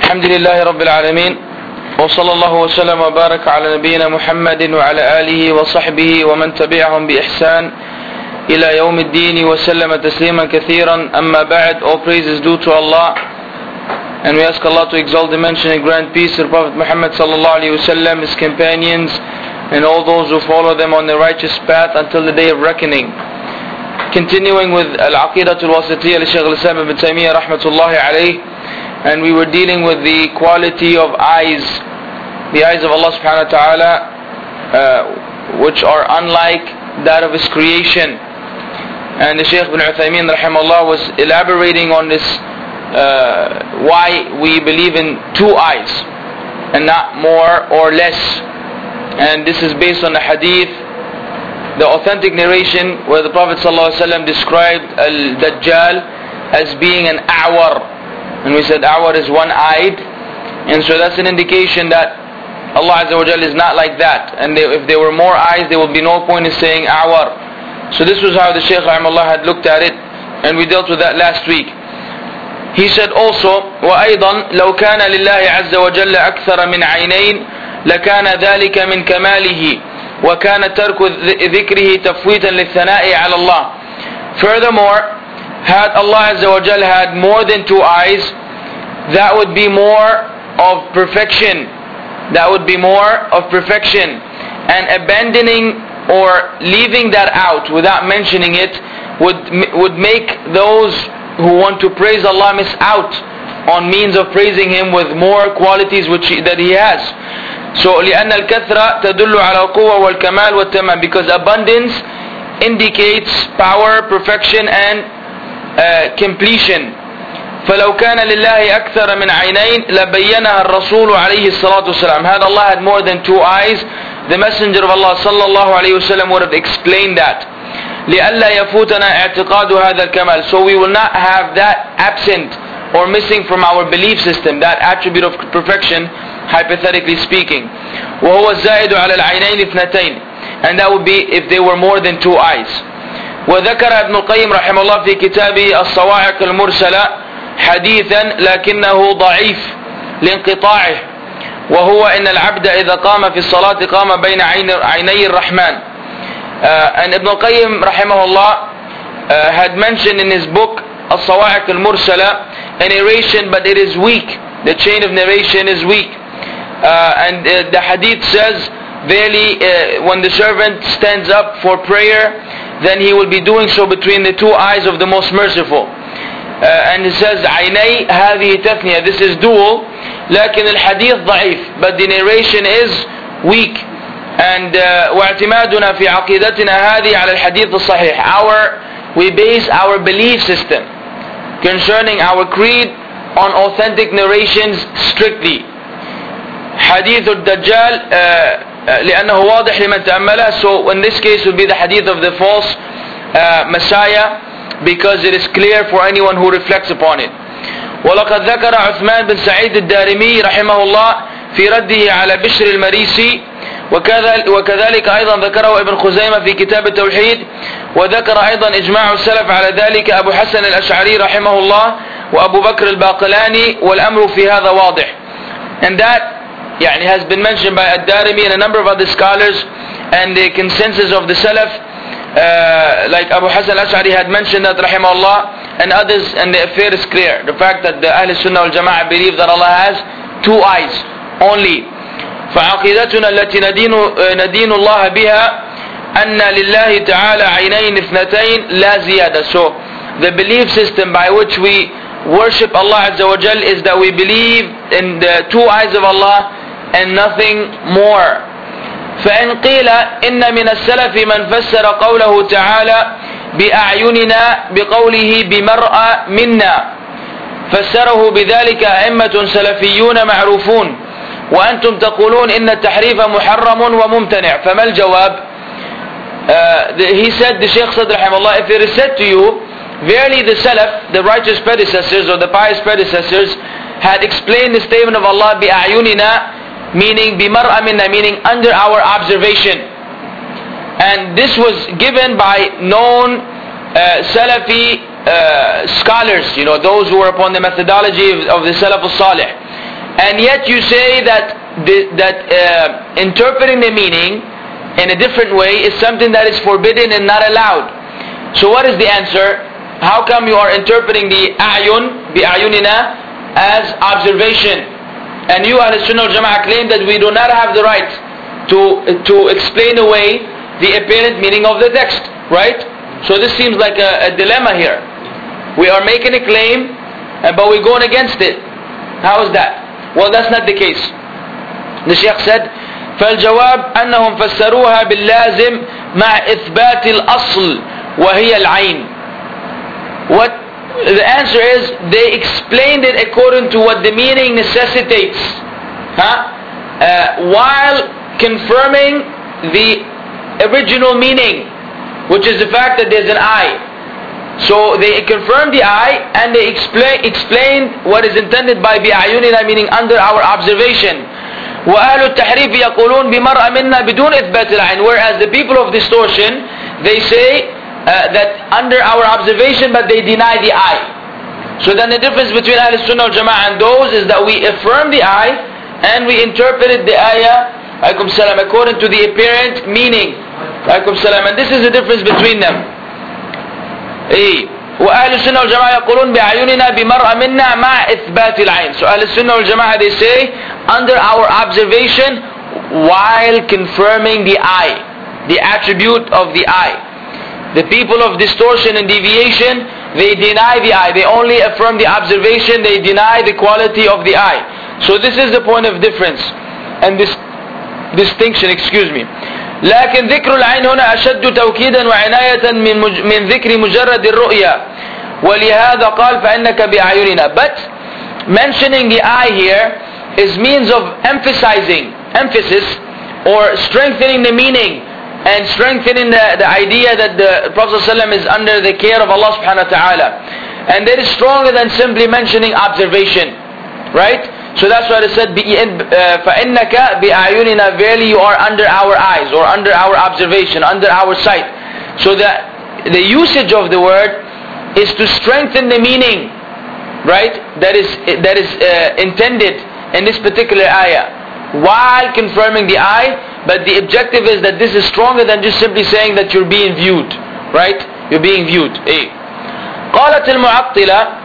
الحمد لله رب العالمين وصلى الله وسلم وبارك على نبينا محمد وعلى آله وصحبه ومن تبعهم بإحسان إلى يوم الدين وسلم تسليما كثيرا. أما بعد, all praise is due to Allah, and we ask Allah to exalt, mention and grant peace to the Prophet Muhammad sallallahu alaihi wasallam, his companions, and all those who follow them on the righteous path until the day of reckoning. Continuing with Al-Aqidah Al-Wasitiyya li Shaykh Al-Islam Ibn Taymiyyah rahmatullahi alayh, and we were dealing with the quality of eyes, the eyes of Allah subhanahu wa ta'ala, which are unlike that of His creation. And the Shaykh Ibn Uthaymeen rahimahullah was elaborating on this, why we believe in two eyes and not more or less. And this is based on the hadith, the authentic narration where the Prophet ﷺ described Al-Dajjal as being an a'war. And we said a'war is one-eyed, and so that's an indication that Allah Azza wa Jal is not like that. And if there were more eyes, there would be no point in saying a'war. So this was how the Shaykh rahimahullah had looked at it, and we dealt with that last week. He said also, وَأَيْضًا لَوْ كَانَ لِلَّهِ عَزَّ وَجَلَّ أَكْثَرَ مِنْ عَيْنَيْنِ لَكَانَ ذَلِكَ مِنْ كَمَالِهِ وَكَانَ تَرْكُ ذِكْرِهِ تَفْوِيتًا لِلثَّنَاءِ عَلَى اللَّهِ. Furthermore, had Allah Azza wa Jal had more than two eyes, that would be more of perfection. That would be more of perfection. And abandoning or leaving that out without mentioning it would make those who want to praise Allah miss out on means of praising Him with more qualities that He has. So لأن الكثرة تدل على القوة والكمال والتمام, because abundance indicates power, perfection and completion. فلو كان لله أكثر من عينين لبينها الرسول عليه الصلاة والسلام. Had Allah had more than two eyes, the Messenger of Allah صلى الله عليه وسلم would have explained that. لئلا يفوتنا اعتقاد هذا الكمال, so we will not have that absent or missing from our belief system, that attribute of perfection, hypothetically speaking. وهو الزائد على العينين اثنتين, and that would be if there were more than two eyes. وذكر ابن القيم رحمه الله في كتابه الصواعق المرسلة حديثا لكنه ضعيف لانقطاعه, وهو إن العبد إذا قام في الصلاة قام بين عيني الرحمن. And Ibn al-Qayyim rahimahullah had mentioned in his book الصواعق المرسلة a narration, but it is weak. The chain of narration is weak. And the hadith says, verily when the servant stands up for prayer, then he will be doing so between the two eyes of the most merciful. And it says عيني هذه تثنية, this is dual, لكن الحديث ضعيف, but the narration is weak. And واعتمادنا في عقيدتنا هذه على الحديث الصحيح, we base our belief system concerning our creed on authentic narrations strictly. حديث الدجال لأنه واضح لمن تأمله, so in this case would be the hadith of the false Messiah, because it is clear for anyone who reflects upon it. ولقد ذكر عثمان بن سعيد الدارمي رحمه الله في رده على بشر المريسي, وكذلك أيضا ذكره ابن خزيمة في كتاب التوحيد, وذكر أيضا إجماع السلف على ذلك أبو حسن الأشعري رحمه الله وأبو بكر الباقلاني, والأمر في هذا واضح. And that has been mentioned by Ad-Darimi and a number of other scholars, and the consensus of the Salaf, like Abu Hassan al-Ash'ari had mentioned that rahimahullah, and others, and the affair is clear. The fact that the Ahl Sunnah wal Jama'ah believe that Allah has two eyes only. فعقيدتنا التي ندين الله بها أن لله تعالى عينين اثنتين لا زيادة. So the belief system by which we worship Allah Azza wa Jal is that we believe in the two eyes of Allah and nothing more. فإن قيل إن من السلف من فسر قوله تعالى بأعيننا بقوله بمرأى منا, فسره بذلك أئمة سلفيون معروفون, وأنتم تقولون إن التحريف محرم وممتنع, فما الجواب? He said, the Shaykh said rahimahullah, if it is said to you, verily the Salaf, the righteous predecessors or the pious predecessors, had explained the statement of Allah بأعيننا, meaning بمرأى منا, meaning under our observation. And this was given by known Salafi scholars, those who were upon the methodology of the Salaf al-Salih. and yet you say that interpreting the meaning in a different way is something that is forbidden and not allowed. So what is the answer? How come you are interpreting the a'yun, bi'ayunina, as observation? And you, Ahl Sunnah wal Jama'ah, claim that we do not have the right to explain away the apparent meaning of the text, right? So this seems like a dilemma here. We are making a claim, but we're going against it. How is that? Well, that's not the case. The Shaykh said, فالجواب أنهم فسروها باللازم مع إثبات الأصل وهي العين. What the answer is, they explained it according to what the meaning necessitates, while confirming the original meaning, which is the fact that there's an eye. So they confirmed the eye, and they explained what is intended by بِأَعْيُنِنَا, meaning under our observation. وَأَهْلُ التَّحْرِيفِ يَقُولُونَ بِمَرْأَ مِنَّا بِدُونِ إِثْبَاتِ الْعَيْنِ. Whereas the people of distortion, they say that under our observation, but they deny the eye. So then the difference between Ahl Sunnah wal Jama'ah and those is that we affirm the eye, and we interpreted the ayah according to the apparent meaning. And this is the difference between them. وأهل السنة والجماعة يقولون بأعيننا بمرأة منا مع إثبات العين. So أهل السنة والجماعة, they say under our observation while confirming the eye, the attribute of the eye. The people of distortion and deviation, they deny the eye. They only affirm the observation, they deny the quality of the eye. So this is the point of difference and this distinction, excuse me. لكن ذكر العين هنا أشد توكيدا وعناية من ذكر مجرد الرؤية ولهذا قال فإنك بأعيننا. But mentioning the eye here is means of emphasis or strengthening the meaning and strengthening the idea that the Prophet ﷺ is under the care of Allah subhanahu wa ta'ala. And that is stronger than simply mentioning observation, right? So that's why it said فَإِنَّكَ بِأَعْيُنِنَا, verily you are under our eyes, or under our observation, under our sight. So the usage of the word is to strengthen the meaning, right? That is intended in this particular ayah, while confirming the eye. But the objective is that this is stronger than just simply saying that you're being viewed, right? You're being viewed. قالت المعطلة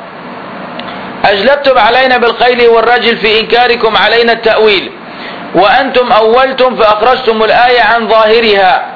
أجلبتم علينا بالخيل والرجل في إنكاركم علينا التأويل وأنتم أولتم فأخرجتم الآية عن ظاهرها.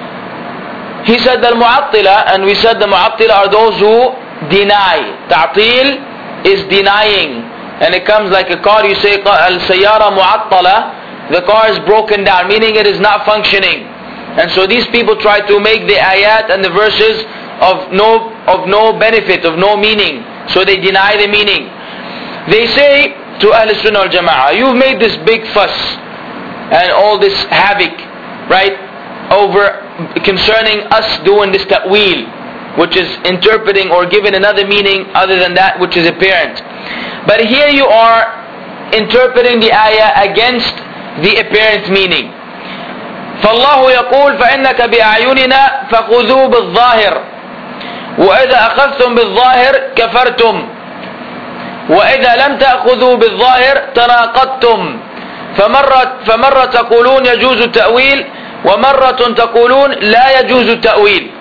He said the Mu'attila, and we said the Mu'attila are those who deny. Ta'til is denying, and it comes like a car. You say al-sayyara mu'attala, the car is broken down, meaning it is not functioning. And so these people try to make the ayat and the verses of no benefit, of no meaning. So they deny the meaning. They say to Ahl Sunnah wal Jama'ah, you've made this big fuss and all this havoc, right, over concerning us doing this ta'weel, which is interpreting or giving another meaning other than that which is apparent. But here you are interpreting the ayah against the apparent meaning. فالله يقول فإنك بأعيننا فخذوا بالظاهر وإذا أخذتم بالظاهر كفرتم وإذا لم تأخذوا بالظاهر تناقضتم فمرة تقولون يجوز التأويل ومرة تقولون لا يجوز التأويل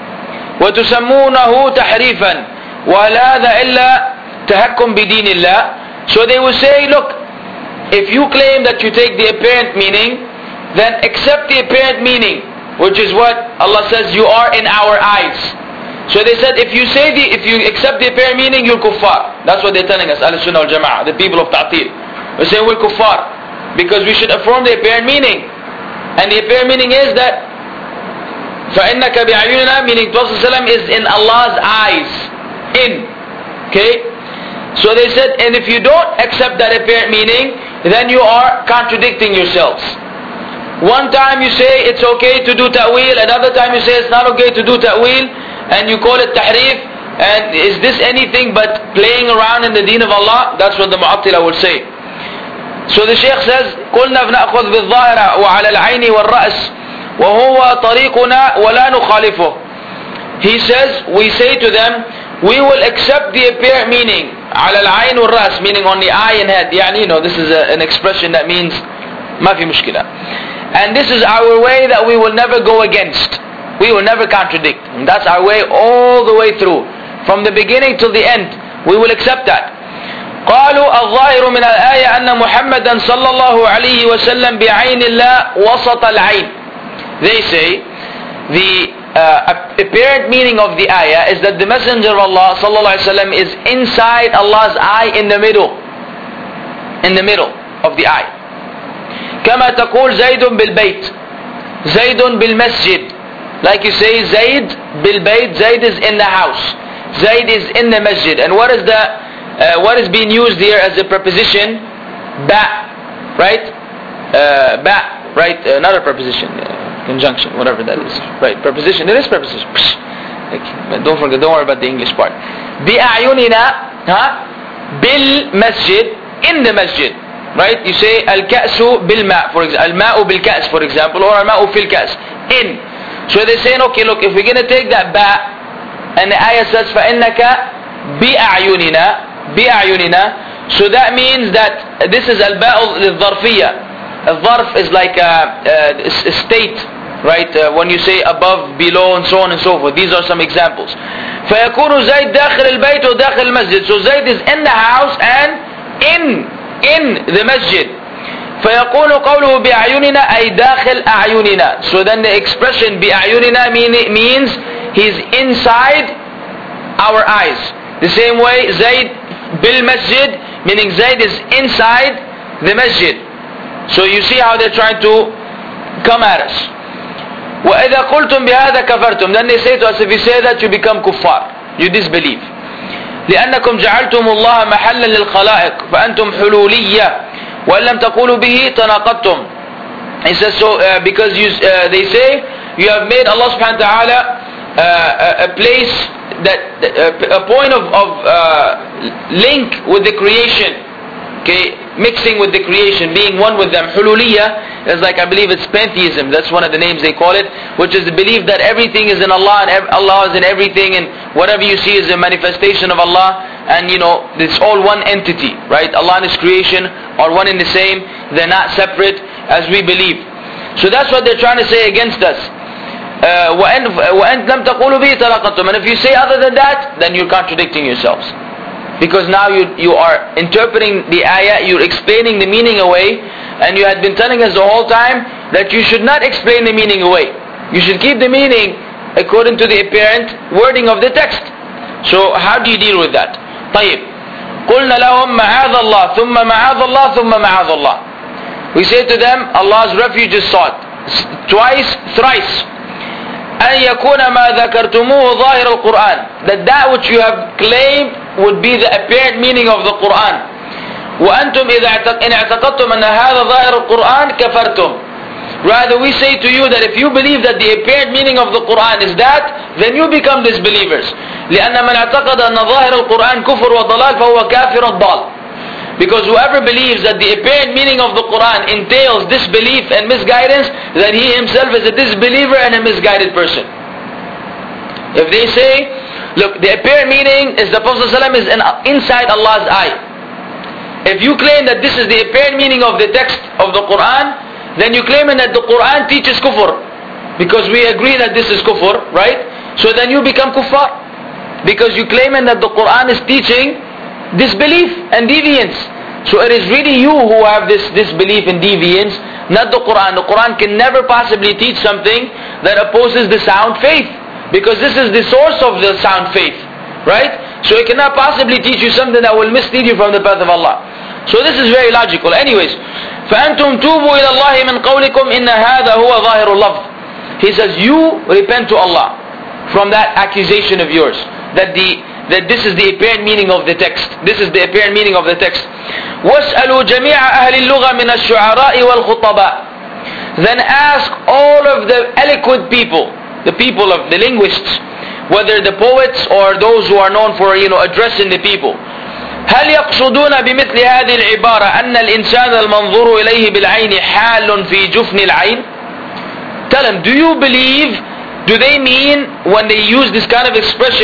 وتسمونه تحريفا وهل هذا إلا تهكم بدين الله. So they will say, look, if you claim that you take the apparent meaning, then accept the apparent meaning, which is what Allah says, you are in our eyes. So they said, if you accept the apparent meaning, you're kuffar. That's what they're telling us, Ahl Sunnah wal Jama'ah, the people of Ta'til. They say we're kuffar because we should affirm the apparent meaning, and the apparent meaning is that فَإِنَّكَ بِأَعْيُنِنَا, meaning Prophet ﷺ is in Allah's eyes. Okay? So they said, and if you don't accept that apparent meaning, then you are contradicting yourselves. One time you say it's okay to do ta'weel, another time you say it's not okay to do ta'weel, and you call it tahrif, and is this anything but playing around in the deen of Allah? That's what the Mu'attila will say. So the Shaykh says, قُلْنَا فْنَأْخُذْ بِالظَّاهِرَ وَعَلَى الْعَيْنِ وَالرَّأْسِ وَهُوَ طَرِيقُنَا وَلَا نُخَالِفُهُ. He says, we say to them, we will accept the apparent meaning, على العين والرأس, meaning on the eye and head. يعني, this is an expression that means ما في مشكلة. And this is our way that we will never go against. We will never contradict. And that's our way all the way through. From the beginning till the end. We will accept that. قالوا الظاهر من الآية أن محمدا صلى الله عليه وسلم بعين الله وسط العين. They say the apparent meaning of the ayah is that the Messenger of Allah صلى الله عليه وسلم is inside Allah's eye in the middle. In the middle of the eye. كما تقول زيد بالبيت. زيد بالمسجد. Like you say Zayd بالبيت. Zayd is in the house. Zayd is in the masjid. And what is being used here as a preposition? Ba, right? Ba, right? Not a preposition, conjunction, whatever that is, right? Preposition. It is preposition. Don't forget. Don't worry about the English part. بأعيننا, bil masjid, in the masjid, right? You say al-ka'su bil-ma', for example, al-ma'u bil-ka's, for example, or al-ma'u fil-ka's, in. So they're saying, okay, look, if we're going to take that ba, and the ayah says فَإِنَّكَ بِأَعْيُنِنَا, so that means that this is al-ba'u al-dharfiyya. Al-dharf is like a state, right? When you say above, below, and so on and so forth. These are some examples. فَيَكُونُ زَيْد دَاخِلِ الْبَيْتِ وَدَاخِلِ الْمَسْجِد. So Zayd is in the house and in the masjid. فيقول قوله بأعيننا أي داخل أعيننا. So then the expression بأعيننا means he's inside our eyes. The same way Zayd bil masjid, meaning Zayd is inside the masjid. So you see how they're trying to come at us. وإذا قلتم بهذا كفرتم. Then they say to us, if you say that, you become kuffar, you disbelieve. لأنكم جعلتم الله محلا للخلائق فأنتم حلولية وَإِن لَمْ تَقُولُوا بِهِ تَنَاقَضْتُمْ. He says, so because they say you have made Allah subhanahu wa ta'ala a place, that a point of link with the creation, okay, mixing with the creation, being one with them. Hululiyya is like, I believe it's pantheism, that's one of the names they call it, which is the belief that everything is in Allah and Allah is in everything, and whatever you see is a manifestation of Allah, and it's all one entity, right? Allah and His creation are one and the same, they're not separate as we believe. So that's what they're trying to say against us. وَأَنْ لَمْ تَقُولُوا بِهِ تَلَقَتُمْ. And if you say other than that, then you're contradicting yourselves. Because now you are interpreting the ayah, you're explaining the meaning away, and you had been telling us the whole time that you should not explain the meaning away. You should keep the meaning according to the apparent wording of the text. So how do you deal with that? طيب. قُلْنَا لَهُمْ مَعَاذَ اللَّهِ ثُمَّ مَعَاذَ اللَّهِ ثُمَّ مَعَاذَ اللَّهِ. We say to them, Allah's refuge is sought. Twice, thrice. أَن يَكُونَ مَا ذَكَرْتُمُوهُ ظَاهِرَ الْقُرْآنِ. That which you have claimed would be the apparent meaning of the Quran. وأنتم إن اعتقدتم أن هذا ظاهر القرآن كفرتم. Rather we say to you that if you believe that the apparent meaning of the Quran is that, then you become disbelievers. لأن من اعتقد أن ظاهر القرآن كفر وضلال فهو كافر الضال. Because whoever believes that the apparent meaning of the Quran entails disbelief and misguidance, then he himself is a disbeliever and a misguided person. If they say, look, the apparent meaning is the Prophet ﷺ is inside Allah's eye. If you claim that this is the apparent meaning of the text of the Quran, then you claim that the Quran teaches kufr. Because we agree that this is kufr, right? So then you become kuffar. Because you claim that the Quran is teaching disbelief and deviance. So it is really you who have this disbelief and deviance, not the Quran. The Quran can never possibly teach something that opposes the sound faith. Because this is the source of the sound faith, right? So it cannot possibly teach you something that will mislead you from the path of Allah. So this is very logical. Anyways, فَأَنْتُمْ تُوبُوا إِلَى اللَّهِ مِنْ قَوْلِكُمْ إِنَّ هَذَا هُوَ ظَاهِرُ اللَّفْظِ. He says, you repent to Allah from that accusation of yours, that this is the apparent meaning of the text. This is the apparent meaning of the text. وَاسْأَلُوا جَمِيعَ أَهْلِ اللُّغَةِ مِنَ الشُّعَرَاءِ وَالْخُطَبَاءِ. Then ask all of the eloquent people, the people of the linguists, whether the poets or those who are known for addressing the people. هل يقصدون بمثل هذه العبارة أن الإنسان المنظور إليه بالعين حال في جفن العين? Tell them, do they mean when they use this kind of expression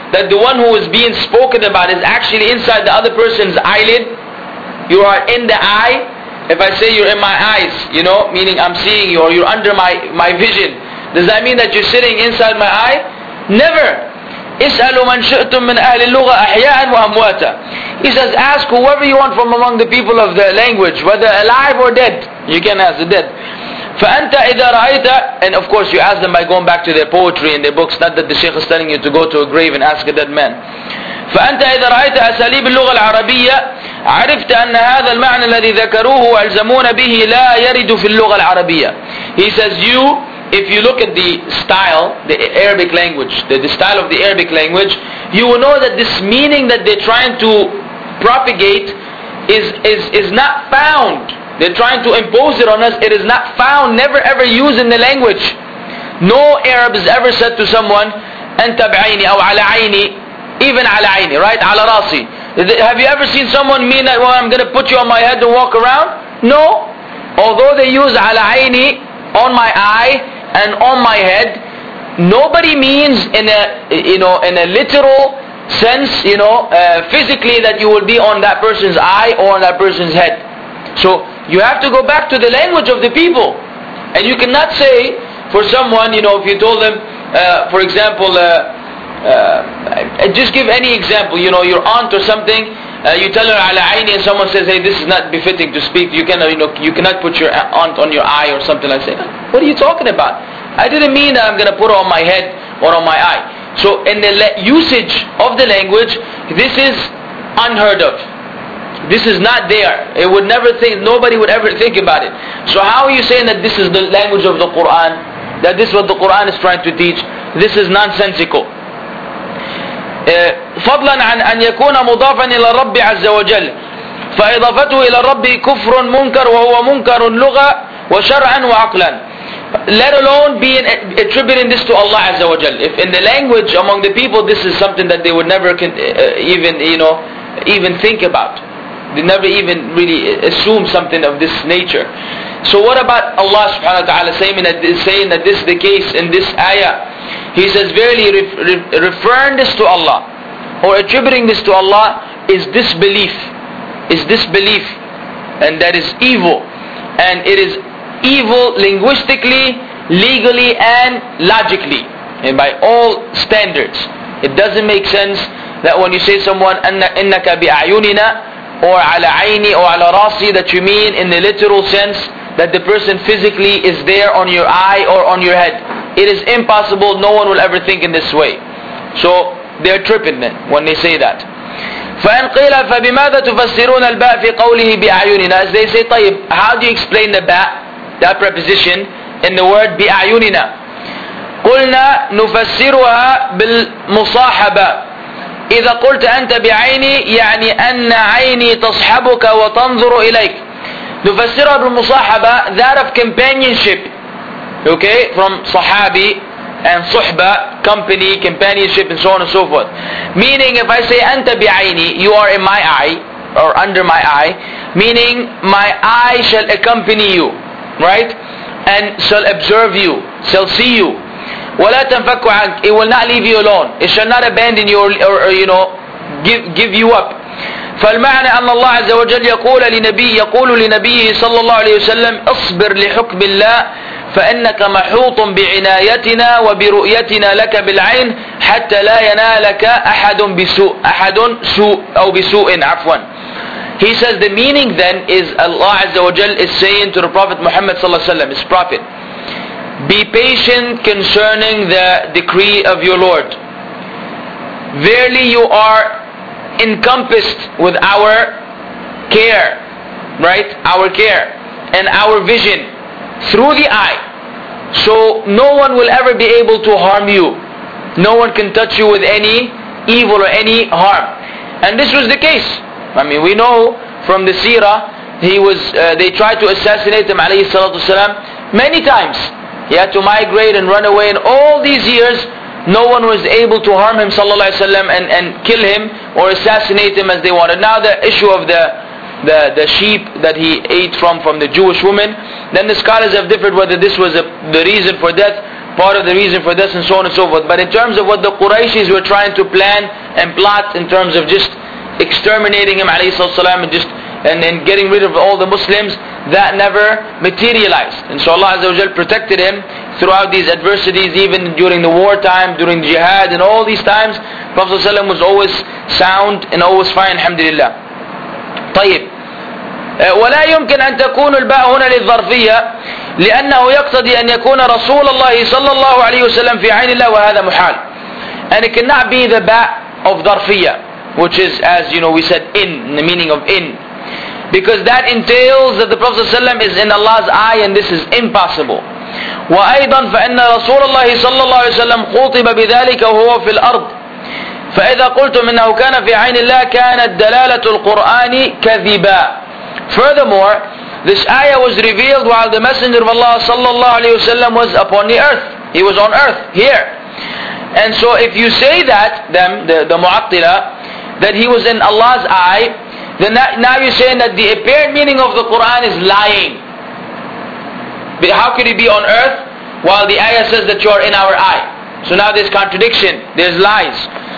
that the one who is being spoken about is actually inside the other person's eyelid? You are in the eye. If I say you're in my eyes, meaning I'm seeing you, or you're under my vision, does that mean that you're sitting inside my eye? Never. اسألوا من شئتم من أهل اللغة أحياء وأمواتا. He says, ask whoever you want from among the people of the language, whether alive or dead. You can ask the dead. فأنت إذا رأيت, and of course you ask them by going back to their poetry and their books, not that the Shaykh is telling you to go to a grave and ask a dead man. فأنت إذا رأيت أساليب اللغة العربية عرفت أن هذا المعنى الذي ذكروه وألزمون به لا يرد في اللغة العربية. He says, if you look at the style, the Arabic language, the style of the Arabic language, you will know that this meaning that they're trying to propagate is not found. They're trying to impose it on us. It is not found, never ever used in the language. No Arab has ever said to someone, أنت بعيني أو على عيني, even على عيني, right? على راسي. Have you ever seen someone mean that, well, I'm going to put you on my head and walk around? No. Although they use على عيني, on my eye and on my head, nobody means in a literal sense, physically that you will be on that person's eye or on that person's head. So you have to go back to the language of the people. And you cannot say for someone, if you told them, for example, just give any example, your aunt or something, you tell her ala aini and someone says, hey, this is not befitting to speak, you cannot put your aunt on your eye or something like that. What are you talking about? I didn't mean that I'm going to put it on my head or on my eye. So in the usage of the language, this is unheard of. This is not there. It would never think, nobody would ever think about it. So how are you saying that this is the language of the Quran? That this is what the Quran is trying to teach? This is nonsensical. فضلا عن أن يكون مضافا إلى الرب عز وجل فإضافته إلى الرب كفر منكر وهو منكر لغة وشرعا وعقلا. Let alone being attributing this to Allah Azza wa Jal. If in the language among the people this is something that they would never even think about. They never even really assume something of this nature. So what about Allah subhanahu wa ta'ala saying that this is the case in this ayah? He says, verily referring this to Allah or attributing this to Allah is disbelief. And that is evil. And it is evil linguistically, legally and logically. And by all standards. It doesn't make sense that when you say someone إِنَّكَ بِأَعْيُنِنَا or عَلَى عَيْنِي or عَلَى رَاسِي, that you mean in the literal sense that the person physically is there on your eye or on your head. It is impossible. No one will ever think in this way. So they're tripping then when they say that. فَإِنْ قِيلَ فَبِمَاذَا تُفَسِّرُونَ الْبَاءَ فِي قَوْلِهِ بِأَعْيُنِنَا. As they say, طيب, how do you explain the ba, that preposition in the word بِأَعْيُنِنَا? قُلْنَا نُفَسِّرُهَا بِالْمُصَاحَبَةِ. إذا قلت أنت بعيني يعني أن عيني تصحبك وتنظر إليك. نفسرها بالمصاحبة, that of companionship. Okay, from sahabi and suhba, company, companionship and so on and so forth. Meaning if I say أنت بعيني, you are in my eye or under my eye, meaning my eye shall accompany you, right? And shall observe you, shall see you. ولا تنفك عنك, it will not leave you alone. It shall not abandon you or give you up. فالمعنى أن الله عز وجل يقول لنبيه صلى الله عليه وسلم اصبر لحكم الله فإنك محوط بعنايتنا وبرؤيتنا لك بالعين حتى لا ينالك أحد بسوء عفوا. He says the meaning then is Allah Azza wa Jal is saying to the Prophet Muhammad sallallahu alaihi wasallam, his prophet, be patient concerning the decree of your Lord. Verily you are encompassed with our care, right? Our care and our vision through the eye. So no one will ever be able to harm you. No one can touch you with any evil or any harm. And this was the case. I mean, we know from the seerah, they tried to assassinate him alayhi salatu wasalam many times. He had to migrate and run away, and all these years no one was able to harm him sallallahu alaihi wasallam and kill him or assassinate him as they wanted. Now the issue of the sheep that he ate from the Jewish woman, then the scholars have differed whether this was the reason for death. part of the reason for this and so on and so forth. But in terms of what the Qurayshis were trying to plan and plot in terms of just exterminating him alayhi salam and then getting rid of all the Muslims, that never materialized. And so Allah Azza wa Jal protected him throughout these adversities, even during the wartime, during jihad, and all these times Prophet ﷺ was always sound and always fine, alhamdulillah. طيب. ولا يمكن أن تكون الباء هنا للظرفية لأنه يقتضي أن يكون رسول الله صلى الله عليه وسلم في عين الله وهذا محال. And it cannot be the ba of ظرفية, which is, as you know, we said in the meaning of in, because that entails that the Prophet ﷺ is in Allah's eye, and this is impossible. وأيضا فإن رسول الله صلى الله عليه وسلم خُوطب بذلك وهو في الأرض. فإذا قلتم إنه كان في عين الله كانت دلالة القرآن كذبا. Furthermore, this ayah was revealed while the Messenger of Allah sallallahu alayhi wasallam was upon the earth. He was on earth, here. And so if you say that, the Mu'attila, that he was in Allah's eye, then now you're saying that the apparent meaning of the Quran is lying. But how could he be on earth while the ayah says that you are in our eye? So now there's contradiction, there's lies.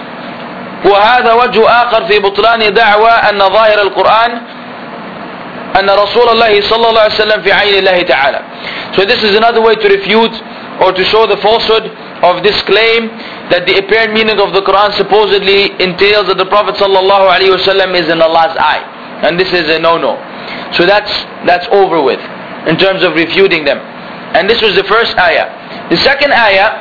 وهذا وجه آخر في بطلان دعوى أن ظاهر القرآن أن رسول الله صلى الله عليه وسلم في عين الله تعالى. So this is another way to refute or to show the falsehood of this claim that the apparent meaning of the Quran supposedly entails that the Prophet sallallahu alaihi wasallam is in Allah's eye, and this is a no-no. So that's over with in terms of refuting them. And this was the first ayah. The second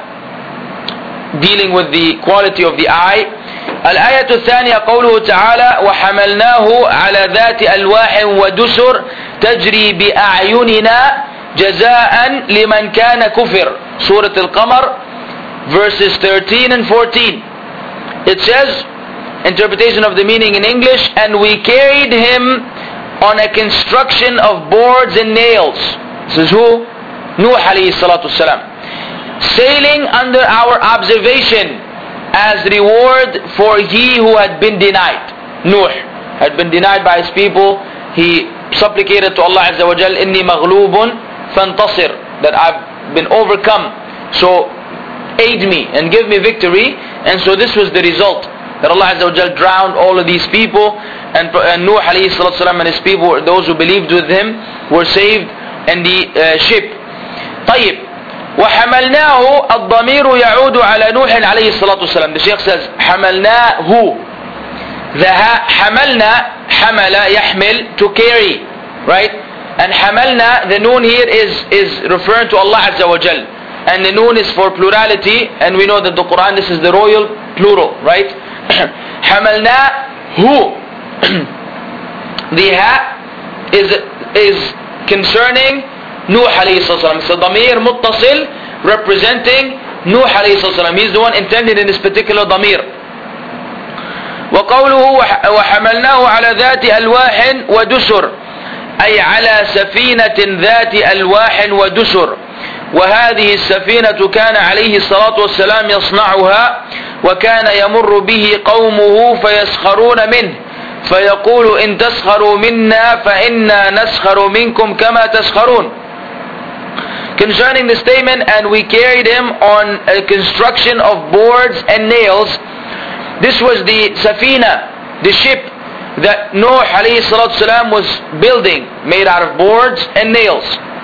ayah, dealing with the quality of the eye, الآية الثانية قوله تعالى وحملناه على ذات ألواح ودسر تجري بأعيننا جزاء لمن كان كفر. Surah Al-Qamar, verses 13 and 14. It says, interpretation of the meaning in English, and we carried him on a construction of boards and nails. This is who? Nuh alayhi salatu salam. Sailing under our observation as reward for he who had been denied. Nuh had been denied by his people. He supplicated to Allah Azza wa Jal, inni maghlubun fantasir, that I've been overcome, so aid me and give me victory. And so this was the result, that Allah Azza wa Jal drowned all of these people, and Nuh alayhi salatu salam and his people, those who believed with him, were saved in the ship. طيب. وحملناه الضمير يعود على نوح عليه الصلاة والسلام. The Shaykh says حملناه. The حملنا, حمل يحمل, to carry, right? And حملنا, the noon here is referring to Allah Azza wa Jal, and the noon is for plurality, and we know that the Quran, this is the royal plural, right? حملناه. The ha is concerning Nuh alayhi salam. So Damir Muttasil representing Nuh alayhi salam. He's the one intended in this particular Damir. وقوله وحملناه على ذات ألواح ودسر أي على سفينة ذات ألواح ودسر. وهذه السفينة كان عليه الصلاة والسلام يصنعها وكان يمر به قومه فيسخرون منه فيقول إن تسخروا منا فإنا نسخر منكم كما تسخرون. Concerning the statement, and we carried him on a construction of boards and nails, this was the Safina, the ship that Nuh alayhi salatu salam was building, made out of boards and nails.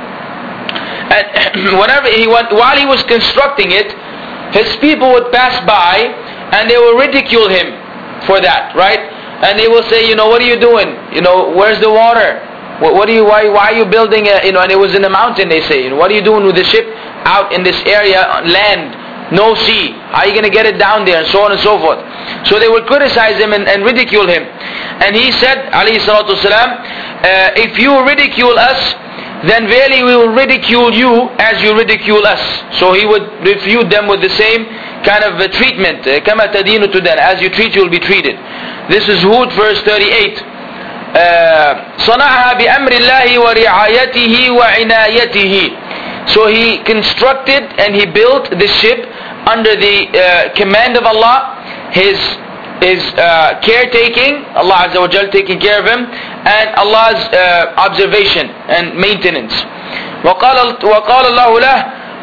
And whenever while he was constructing it, his people would pass by and they will ridicule him for that, right? And they will say, what are you doing? Where's the water? Why are you building and it was in the mountain, they say. What are you doing with the ship out in this area, land, no sea? How are you going to get it down there? And so on and so forth. So they would criticize him and ridicule him. And he said, alayhi salatu wasalam, if you ridicule us, then verily we will ridicule you as you ridicule us. So he would refute them with the same kind of treatment. كَمَا تَدِينُ تُدَانُ. As you treat, you will be treated. This is Hud verse 38. صنعها بأمر الله ورعايته وعنايته. So he constructed and he built the ship under the command of Allah, his caretaking, Allah Azza wa Jal taking care of him, and Allah's observation and maintenance. وقال الله له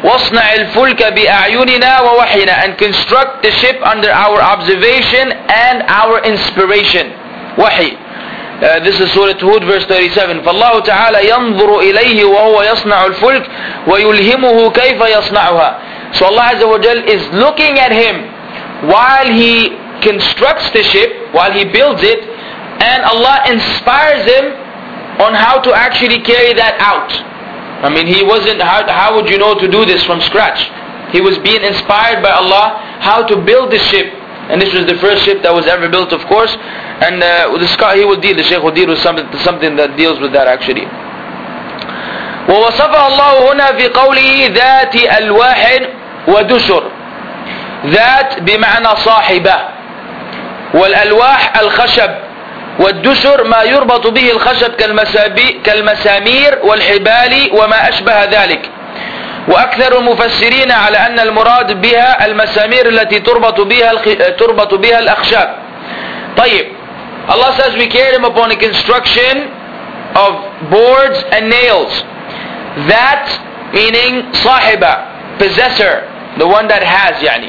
واصنع الفلك بأعيننا ووحينا, and construct the ship under our observation and our inspiration. Wahi. This is Surah Hud verse 37. فالله تعالى ينظر إليه وهو يصنع الفلك ويلهمه كيف يصنعها. So Allah Azza wa Jal is looking at him while he constructs the ship, while he builds it, and Allah inspires him on how to actually carry that out. I mean, he wasn't, how would you know to do this from scratch? He was being inspired by Allah how to build this ship. And this was the first ship that was ever built, of course. And the Shaykh will deal with something that deals with that actually. ووصفها الله هنا في قوله ذات ألواح ودسر. ذات بمعنى صاحبة, والألواح الخشب, والدسر ما يربط به الخشب كالمسامير والحبال وما أشبه ذلك. وأكثر المفسرين على أن المراد بها المسامير التي تربط بها الأخشاب. طيب, Allah says we carried him upon a construction of boards and nails. That meaning صاحبة, possessor, the one that has يعني.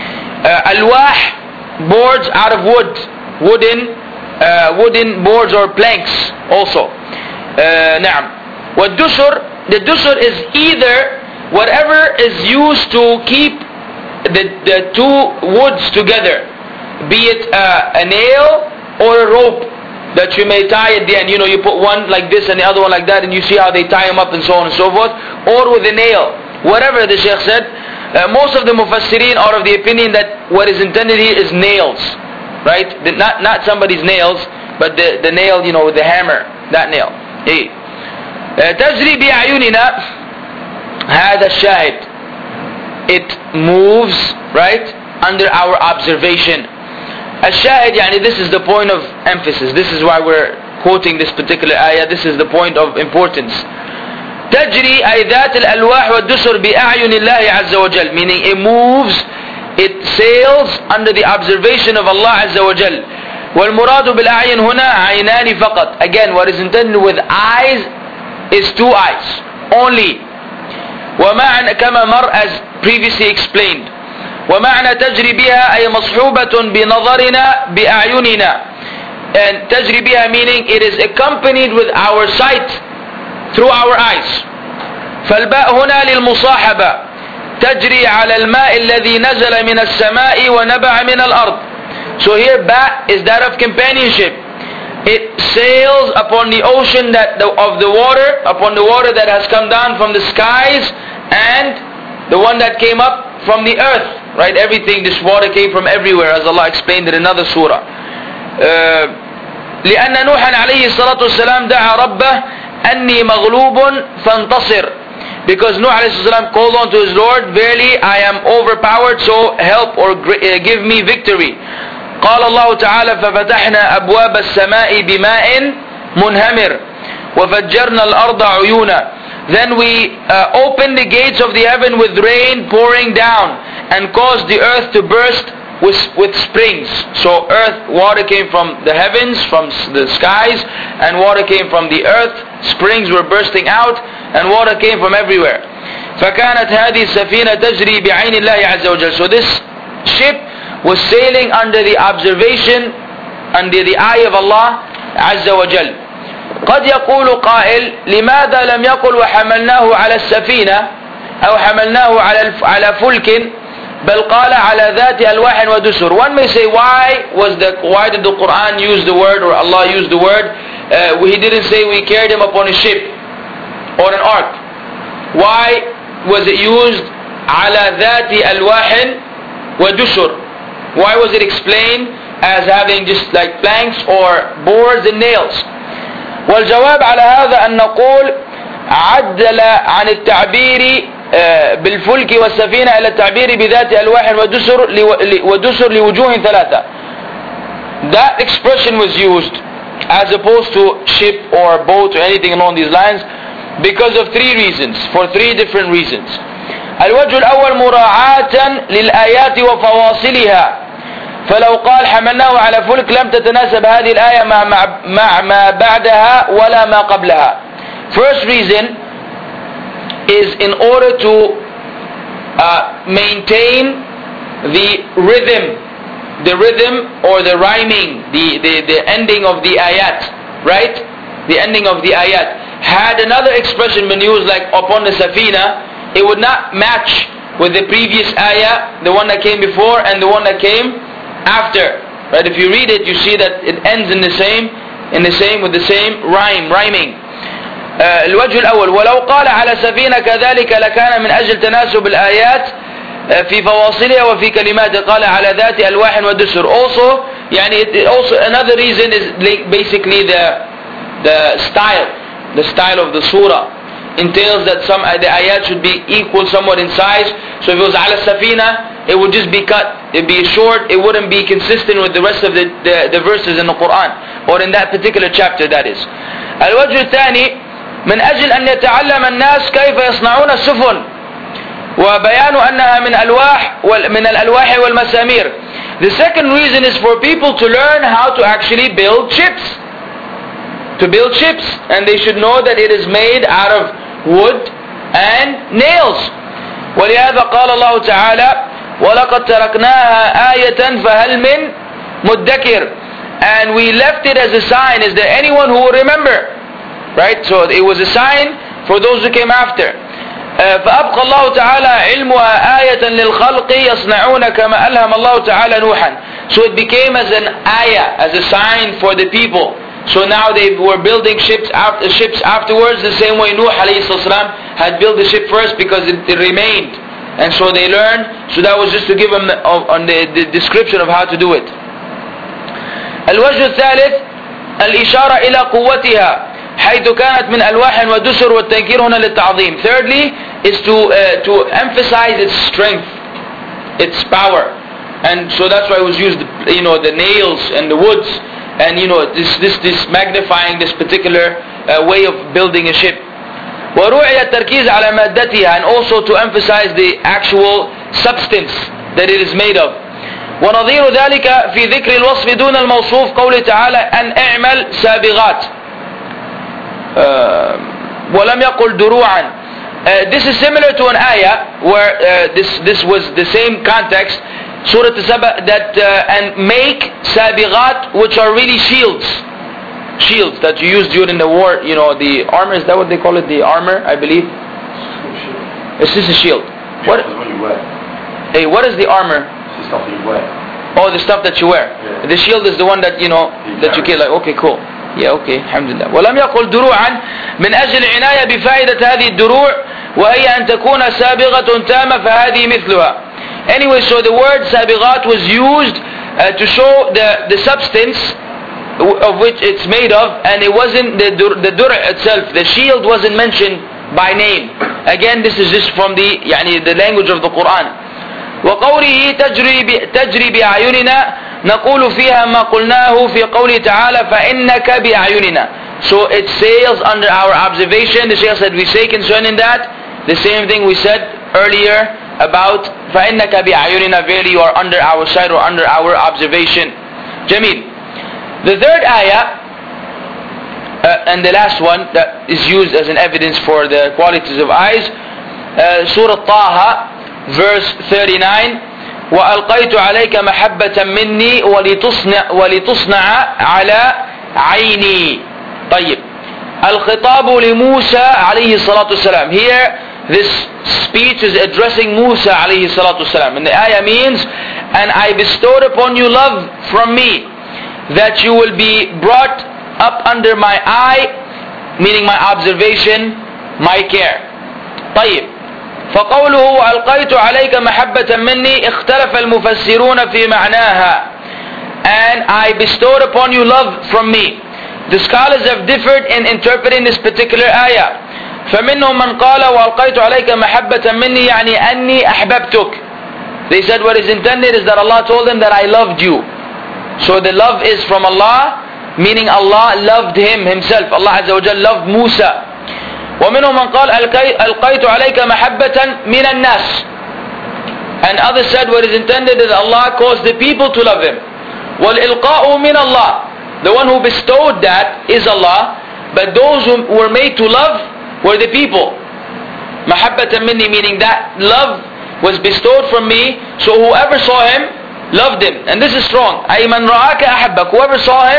Alwah, boards out of wood, wooden boards or planks also. نعم. والدسر, the dusur is either whatever is used to keep the two woods together, be it a nail or a rope that you may tie at the end. You know, you put one like this and the other one like that, and you see how they tie them up and so on and so forth, or with a nail. Whatever the Shaykh said, most of the Mufassirin are of the opinion that what is intended here is nails, right? Not somebody's nails, but the nail, you know, with the hammer, that nail. تجري بأعيننا, هذا الشاهد, it moves, right, under our observation. الشاهد يعني this is the point of emphasis. This is why we're quoting this particular ayah. This is the point of importance. تجري أي ذات الألواح والدسر بأعين الله عز وجل, meaning it moves, it sails under the observation of Allah عز وجل. والمراد بالأعين هنا عينان فقط. Again, what is intended with eyes is two eyes only. ومعنى كما مر, as previously explained. ومعنى تجري بها أي مصحوبة بنظرنا بأعيننا. And تجري بها meaning it is accompanied with our sight through our eyes. فالباء هنا للمصاحبة, تجري على الماء الذي نزل من السماء ونبع من الأرض. So here ba is that of companionship. It sails upon the ocean of the water, upon the water that has come down from the skies and the one that came up from the earth, right? Everything, this water came from everywhere, as Allah explained in another surah. لأن نوحا عليه الصلاة والسلام دعا ربه أني مغلوب فانتصر. Because Nuh alayhi salam called on to his Lord, verily I am overpowered, so help or give me victory. قال الله تعالى ففتحنا أبواب السماء بماء منهمر وفجرنا الأرض عيونا. Then we opened the gates of the heaven with rain pouring down and caused the earth to burst with springs. So water came from the heavens, from the skies, and water came from the earth. Springs were bursting out and water came from everywhere. فكانت هذه السفينة تجري بعين الله عز وجل. So this ship was sailing under the observation, under the eye of Allah عز وجل. قد يقول قائل لماذا لم يقل وحملناه على السفينة أو حملناه على فلك بل قال على ذات ألواح ودسر. One may say, why did the Quran use the word, or Allah use the word? He didn't say we carried him upon a ship or an ark. Why was it used على ذات ألواح ودسر? Why was it explained as having just like planks or boards and nails? والجواب على هذا أن نقول عدل عن التعبير بالفلك والسفينة إلى التعبير بذات ألواح ودسر لوجوه ثلاثة. That expression was used as opposed to ship or boat or anything along these lines because of three reasons, for three different reasons. الوجه الأول مراعاة للآيات وفواصلها. فلو قال حملناه على فلك لم تتناسب هذه الآية مع ما بعدها ولا ما قبلها. First reason is in order to maintain the rhythm or the rhyming, the ending of the ayat, right? The ending of the ayat. Had another expression been used like upon the safina, it would not match with the previous ayah, the one that came before and the one that came after. Right? If you read it, you see that it ends with the same rhyming. الوجه الأول ولو قال على سفينة كذلك لكان من أجل تناسب الآيات في فواصلها وفي كلمات قال على ذات ألواح ودسر. Also, also another reason is basically the style of the surah entails that the ayat should be equal somewhat in size. So if it was ala safina, it would just be cut, it'd be short, it wouldn't be consistent with the rest of the verses in the Quran, or in that particular chapter, that is. الوجه الثاني من أجل أن يتعلم الناس كيف يصنعون السفن وبيان أنها من الألواح والمسامير. The second reason is for people to learn how to actually build ships. And they should know that it is made out of wood and nails. ولهذا قال الله تعالى وَلَقَدْ تَرَكْنَاهَا آيَةً فَهَلْ مِنْ مُدَّكِرٍ. And we left it as a sign. Is there anyone who will remember? Right? So it was a sign for those who came after. فأبقى الله تعالى علمها آية للخلق يصنعون كما ألهم الله تعالى نوحا. So it became as an ayah, as a sign for the people. So now they were building ships afterwards, the same way Nuh alayhi salam had built the ship first, because it remained. And so they learned. So that was just to give them on the description of how to do it. الوجه الثالث الإشارة إلى قوتها حيث كانت من ألواح ودسر والتنكير هنا للتعظيم. Thirdly is to emphasize its strength, its power. And so that's why it was used, the nails and the woods, and this magnifying this particular way of building a ship. وروعي التركيز على مادتها, and also to emphasize the actual substance that it is made of. ونظير ذلك في ذكر الوصف دون الموصوف قوله تعالى أن اعمل سابغات ولم يقل دروعا. This is similar to an ayah where this was the same context, Surah Saba, that and make sabighat, which are really shields that you use during the war. The armor, is that what they call it? The armor, I believe. It's just a shield. What? Hey, what is the armor? It's the stuff you wear. Oh, the stuff that you wear. Yeah. The shield is the one that that you kill. Like, okay, cool. Yeah, okay, alhamdulillah. ولم يقل دروعا من أجل العناية بفائدة هذه الدروع وهي أن تكون سابغة تامة فهذه مثلها. Anyway, so the word sabighat was used to show the substance of which it's made of, and it wasn't the dur' itself. The shield wasn't mentioned by name. Again, this is just from the language of the Quran. وقوله تجري بأعيننا نقول فيها ما قلناه في قوله تعالى فإنك بأعيننا. So it sails under our observation. The Shaykh said we say concerning that the same thing we said earlier about فإنك بأعيننا, verily you are under our sight or under our observation. Jamil. The third ayah and the last one that is used as an evidence for the qualities of eyes, Surah Taha, verse 39, وَأَلْقَيْتُ عَلَيْكَ مَحَبَّةً مِنِّي وَلِتُصْنَعَ عَلَى عَيْنِي. طيب. الخطاب لموسى عليه الصلاة والسلام. Here this speech is addressing Musa عليه الصلاة والسلام. And the ayah means, and I bestowed upon you love from me, that you will be brought up under my eye, meaning my observation, my care. طيب. فقوله ألقيت عليك محبة مني اختلف المفسرون في معناها, and I bestowed upon you love from me. The scholars have differed in interpreting this particular ayah. فمنهم من قال وألقيت عليك محبة مني يعني أني أحببتك. They said what is intended is that Allah told them that I loved you. So the love is from Allah, meaning Allah loved himself. Allah Azza wa Jal loved Musa. ومنهم من قال ألقيت عليك محبة من الناس, and others said what is intended is Allah caused the people to love him. وَالْإِلْقَاءُ مِنَ اللَّهِ, the one who bestowed that is Allah, but those who were made to love were the people. محبة مني, meaning that love was bestowed from me, so whoever saw him loved him. And this is strong. أي من رآك أحبك. Whoever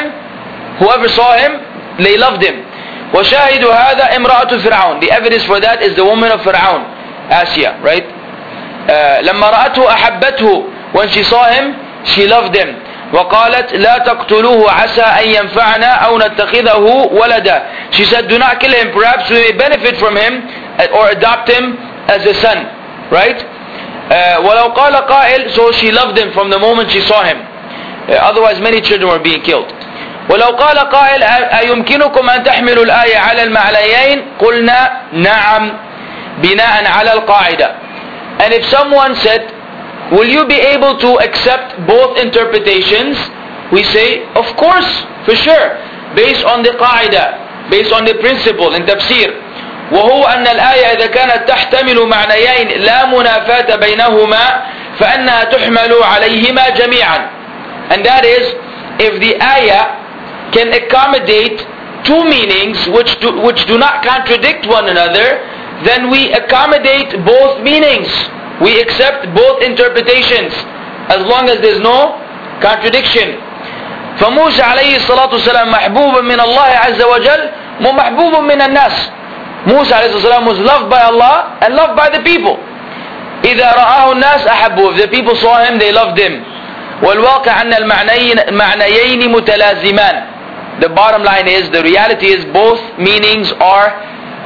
saw him, they loved him. وشاهد هذا امرأة فرعون. The evidence for that is the woman of Fir'aun, Asya, right? لما رأته أحبته. When she saw him, she loved him. وقالت لا تقتلوه عسى أن ينفعنا أو نتخذه ولدا. She said, do not kill him, perhaps we may benefit from him or adopt him as a son, right? ولو قال قائل, so she loved him from the moment she saw him. Otherwise many children were being killed. ولو قال قائل أيمكنكم أن تحملوا الآية على المعنيين قلنا نعم بناء على القاعدة. And if someone said, will you be able to accept both interpretations? We say, of course, for sure, based on the qaida, based on the principle in tafsir. وهو أن الآية إذا كانت تحتمل معنيين لا منافاة بينهما فأنها تحمل عليهما جميعا. And that is, if the ayah can accommodate two meanings which do not contradict one another, then we accommodate both meanings. We accept both interpretations as long as there's no contradiction. فموسى عليه الصلاة والسلام محبوب من الله عز وجل ومحبوب من الناس. Musa عليه الصلاة والسلام was loved by Allah and loved by the people. إذا رآه الناس أحبوه. If the people saw him, they loved him. والواقع أن المعنيين متلازمان. The bottom line is, the reality is, both meanings are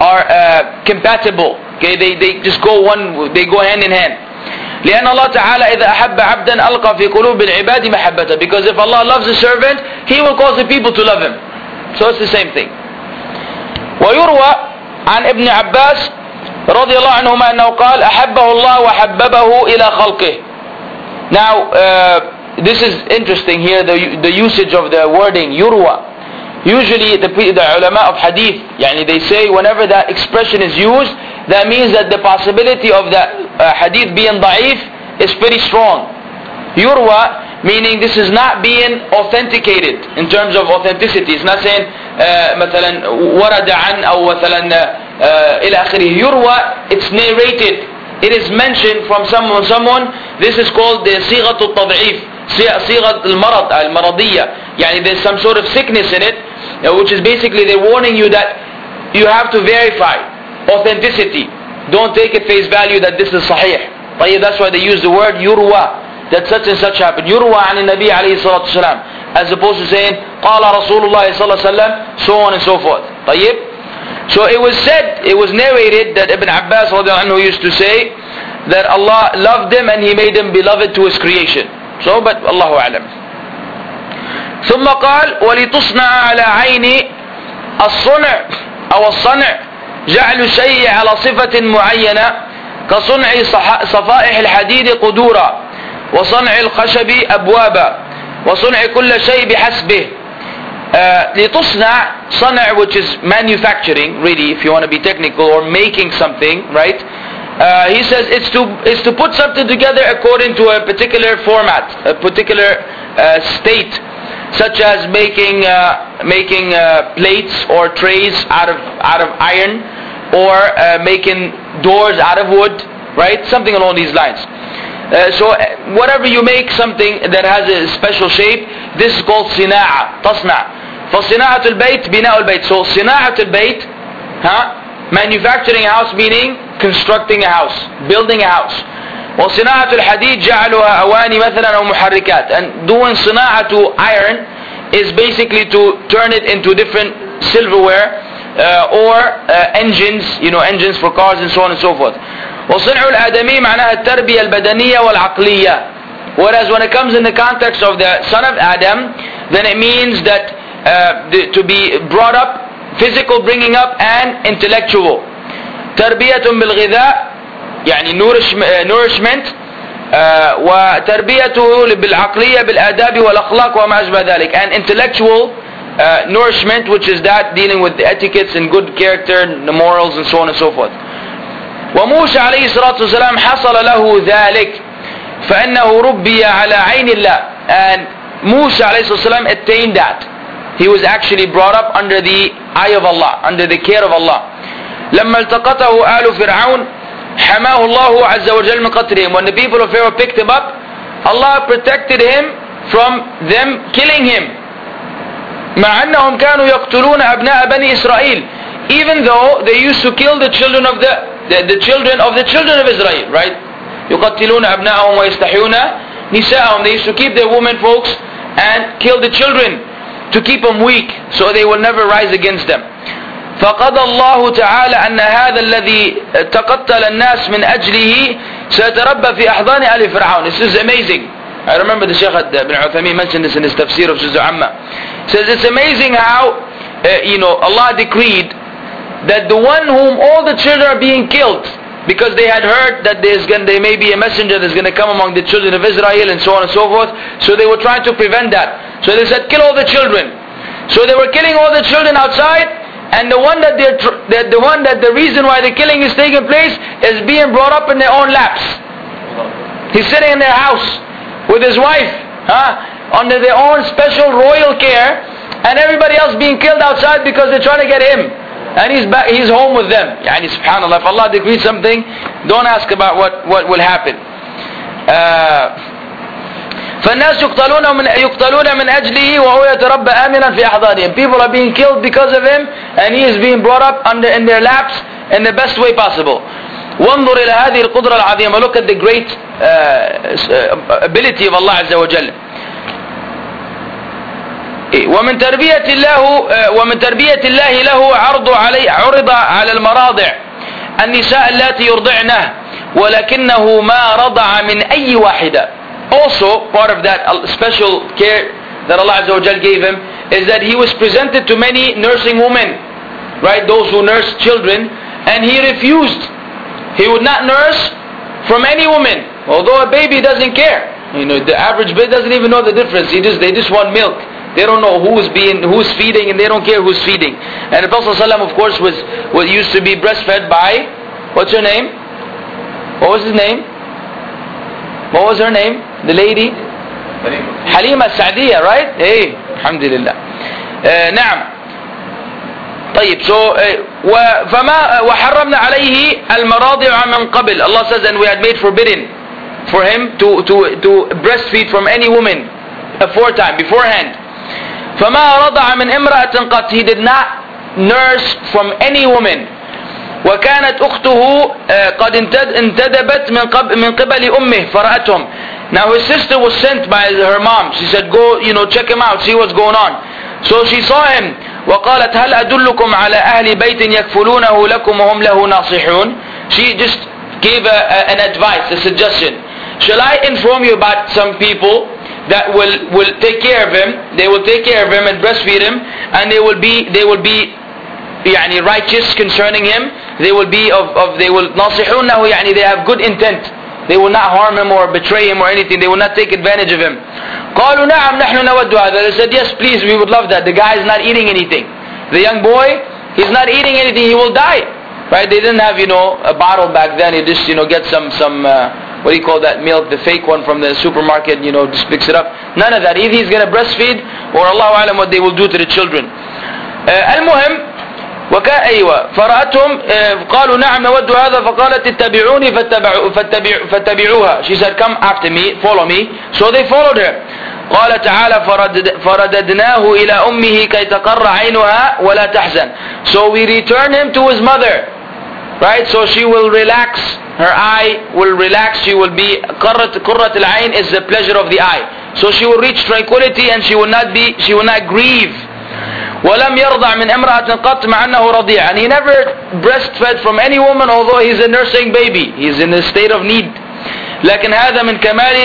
compatible. Okay, they just go hand in hand. لأن الله تعالى إذا أحب عبدا ألقى في قلوب العباد محبته. Because if Allah loves a servant, He will cause the people to love him. So it's the same thing. ويروى عن ابن عباس رضي الله عنهما أنه قال أحبه الله وحببه إلى خلقه. Now this is interesting here, the usage of the wording يروى. Usually the ulama of hadith, they say whenever that expression is used, that means that the possibility of that hadith being da'if is pretty strong. Yurwa, meaning this is not being authenticated in terms of authenticity. It's not saying مثلا ورد عن أو مثلا إلى آخره. Yurwa, it's narrated. It is mentioned from someone. This is called the صيغة التضعيف, صيغة المرض المرضية. There's some sort of sickness in it, which is basically they're warning you that you have to verify authenticity. Don't take at face value that this is sahih. That's why they use the word yurwa, that such and such happened. Yurwa an Nabi alayhi salatu wasalam, as opposed to saying qala Rasulullah sallallahu alayhi wasallam, so on and so forth. So it was said, it was narrated that Ibn Abbas radiallahu anhu used to say that Allah loved him and He made him beloved to His creation. So, but Allahu a'lam. ثم قال ولتصنع على عين الصنع أو الصنع جعل الشيء على صفة معينة كصنع صفائح الحديد قدورا وصنع الخشب أبوابا وصنع كل شيء بحسبه. لتصنع, صنع, which is manufacturing, really, if you want to be technical, or making something, right? He says it's to put something together according to a particular format, a particular state, such as making plates or trays out of iron, or making doors out of wood, right? Something along these lines. So whatever you make, something that has a special shape, this is called صناعة, تصنع. فصناعة البيت بناء البيت. So صناعة البيت, manufacturing a house, meaning constructing a house, building a house. وصناعة الحديد جعلها أواني مثلا أو محركات. And doing صناعة iron is basically to turn it into different silverware or engines, engines for cars and so on and so forth. وصنع الآدمي معناها التربية البدنية والعقلية. Whereas when it comes in the context of the son of Adam, then it means that to be brought up, physical bringing up, and intellectual. تربية بالغذاء nourishment, وتربيته بالعقلية بالآداب والأخلاق وما أشبه ذلك. And intellectual nourishment, which is that dealing with the etiquettes and good character, the morals and so on and so forth. وموسى عليه الصلاة والسلام حصل له ذلك فإنه ربي على عين الله. And Musa عليه الصلاة والسلام attained that. He was actually brought up under the eye of Allah, under the care of Allah. لما التقطه آل فرعون حماه الله عز وجل من قتلهم. When the people of Pharaoh picked him up, Allah protected him from them killing him. مع أنهم كانوا يقتلون أبناء بني إسرائيل, even though they used to kill the children of the children of Israel, right? يقتلون أبناءهم ويستحيون نساءهم. They used to keep their women folks and kill the children to keep them weak, so they will never rise against them. فقضى الله تعالى أن هذا الذي تقتل الناس من أجله سيتربى في أحضان آل فرعون. This is amazing. I remember the Shaykh Ibn Uthaymeen mentioned this in his tafsir of Juz' Amma. Says it's amazing how Allah decreed that the one whom all the children are being killed, because they had heard that there may be a messenger that's going to come among the children of Israel and so on and so forth, so they were trying to prevent that. So they said, kill all the children. So they were killing all the children outside, and the one that the reason why the killing is taking place is being brought up in their own laps. He's sitting in their house with his wife, under their own special royal care, and everybody else being killed outside because they're trying to get him. And he's home with them. Yani subhanallah, if Allah decrees something, don't ask about what will happen. فالناس يقتلون من أجله وهو يتربى آمنا في أحضانهم. People are being killed because of him, and he is being brought up in their laps in the best way possible. وانظر إلى هذه القدرة العظيمة. Look at the great ability of Allah عز وجل. ومن تربية الله له عرض على المراضع النساء اللاتي يرضعنه ولكنه ما رضع من أي واحدة. Also, part of that special care that Allah Azza wa Jal gave him is that he was presented to many nursing women, right? Those who nurse children, and he refused. He would not nurse from any woman, although a baby doesn't care. The average baby doesn't even know the difference. They just want milk. They don't know who's feeding, and they don't care who's feeding. And the Prophet ﷺ, of course, was used to be breastfed by, what's her name? What was his name? What was her name? The lady? Halima Sa'diyah, right? Hey, alhamdulillah. نعم. طيب, so وحرمنا عليه المراضع من قبل. Allah says, and we had made forbidden for him to breastfeed from any woman aforetime, beforehand. فما رضع من امرأة قط. He did not nurse from any woman. وكانت أخته قد انتدبت من قبل أمه فرأتهم. Now his sister was sent by her mom. She said, go, check him out, see what's going on. So she saw him. وقالت هل أدلكم على أهل بيت يكفلونه لكم وهم له ناصحون. She just gave an advice, a suggestion. Shall I inform you about some people that will take care of him? They will take care of him and breastfeed him, and they will be يعني righteous concerning him. They will ناصحونه, يعني they have good intent. They will not harm him or betray him or anything. They will not take advantage of him. قالوا نعم نحن نود هذا. They said, yes, please, we would love that. The guy is not eating anything. The young boy, he's not eating anything. He will die. Right? They didn't have, a bottle back then. You just, get some what do you call that milk, the fake one from the supermarket, just mix it up. None of that. Either he's going to breastfeed, or Allahu Alam what they will do to the children. المهم, فرأتهم قالوا نعم نود هذا فقالت اتبعوني فاتبعوها. She said, come after me, follow me. So they followed her. قال تعالى فرددناه إلى أمه كي تقر عينها ولا تحزن. So we return him to his mother, right? So she will relax, her eye will relax, she will be قرة العين is the pleasure of the eye. So she will reach tranquility, and she will not grieve. ولم يرضع من امرأة قط مع أنه رضيع. And he never breastfed from any woman, although he's a nursing baby. He's in a state of need. لكن هذا من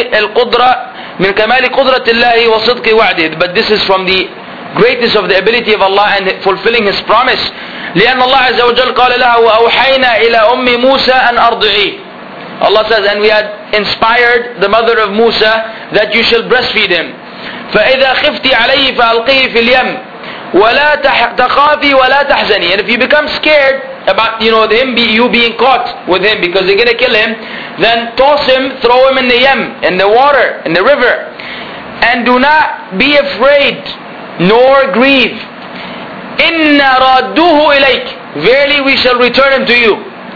كمال قدرة الله وصدق وعده. But this is from the greatness of the ability of Allah and fulfilling His promise. لأن الله عز وجل قال لها وأوحينا إلى أم موسى أن أرضعيه. Allah says, and we had inspired the mother of Musa that you shall breastfeed him. فإذا خفتي عليه فألقيه في اليم ولا تخافي ولا تحزني. And if you become scared about you being caught with him because they're going to kill him, then toss him, throw him in the yam, in the water, in the river, and do not be afraid nor grieve. إِنَّ رَادُّهُ إِلَيْكِ. Verily we shall return him to you.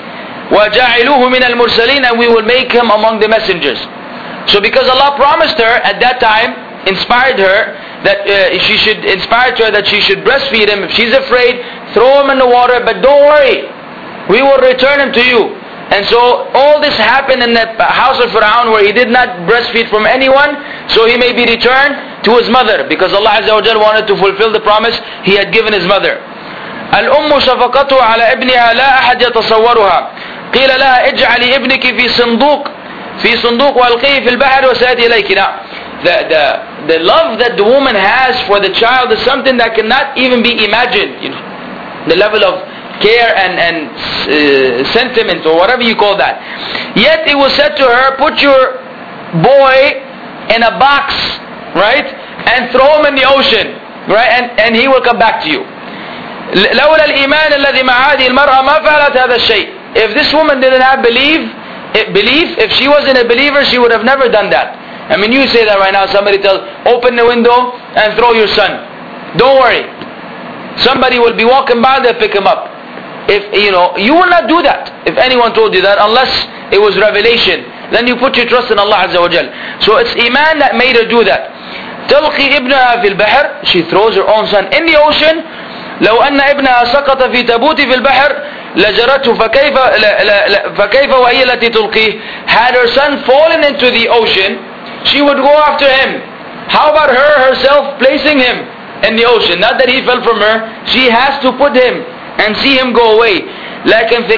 وَجَعِلُوهُ مِنَ الْمُرْسَلِينَ, and we will make him among the messengers. So because Allah promised her at that time, inspired her that she should breastfeed him. If she's afraid, throw him in the water, but don't worry, we will return him to you. And so all this happened in the house of Fir'aun, where he did not breastfeed from anyone, so he may be returned to his mother, because Allah Azza wa Jal wanted to fulfill the promise he had given his mother. الأم شفقته على ابنها لا أحد يتصورها. قيل لها اجعلي ابنك في صندوق وألقيه في البحر وسيأتي إليك. Now, the love that the woman has for the child is something that cannot even be imagined. You know, the level of care and sentiment, or whatever you call that. Yet it was said to her, put your boy in a box, right, and throw him in the ocean, right, and he will come back to you. لولا الإيمان الذي مع هذه المرأة ما فعلت هذا الشيء. If this woman didn't have belief, if she wasn't a believer, she would have never done that. I mean, you say that right now, somebody tells, open the window and throw your son. Don't worry. Somebody will be walking by, they'll pick him up. If you will not do that if anyone told you that, unless it was revelation. Then you put your trust in Allah Azza wa Jal. So it's Iman that made her do that. تلقي ابنها في البحر, she throws her own son in the ocean. لو أن ابنها سقط في تابوت في البحر لجرته فكيف وهي التي تلقيه. Had her son fallen into the ocean, she would go after him. How about her herself placing him in the ocean? Not that he fell from her, she has to put him and see him go away. لكن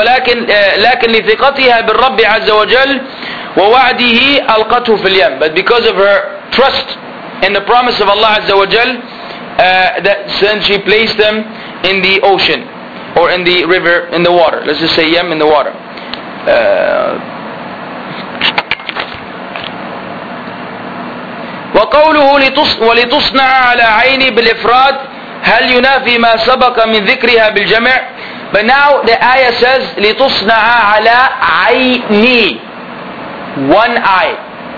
لثقتها بالرب عز وجل ووعده ألقته في اليم. But because of her trust in the promise of Allah Azza wa Jal, that since she placed them in the ocean, or in the river, in the water. Let's just say yam, in the water. وقوله ولتصنع على عيني بالإفراد هل ينافي ما سبق من ذكرها بالجمع. But now the ayah says لتصنع على عيني, one eye.